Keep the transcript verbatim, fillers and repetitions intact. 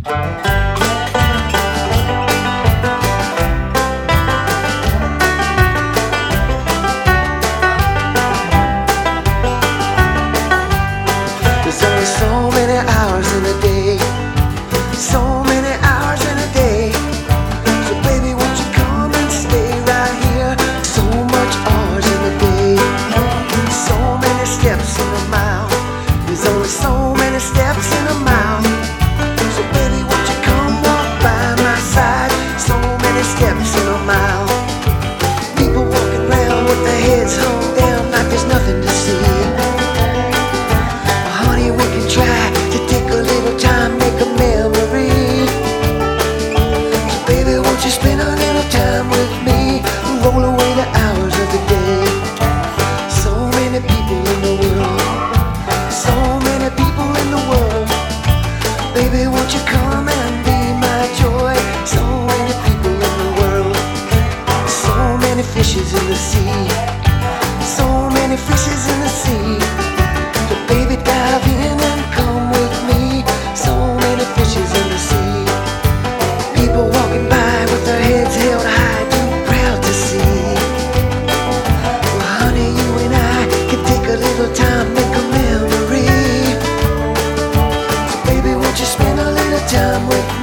There's only so many hours in a day, so many hours in a day. So baby, won't you come and stay right here? So much hours in a day, so many steps in a mile. There's only so many steps in a mile. So baby, won't you come walk by my side? So many steps in a mile. People walking around with their heads hung down like there's nothing to see. Honey, we can try to take a little time, make a memory. So baby, won't you spend a little time with me? Roll away the hours of the day. So many people in the world, so many people in the world. Baby, won't you come and be my joy? So many people in the world, so many fishes in the sea, so many fishes in the sea. So baby, dive in and come with me. So many fishes in the sea. People walking by with their heads held high, too proud to see. Well, honey, you and I can take a little time, make a memory. So baby, won't you spend a little time with me?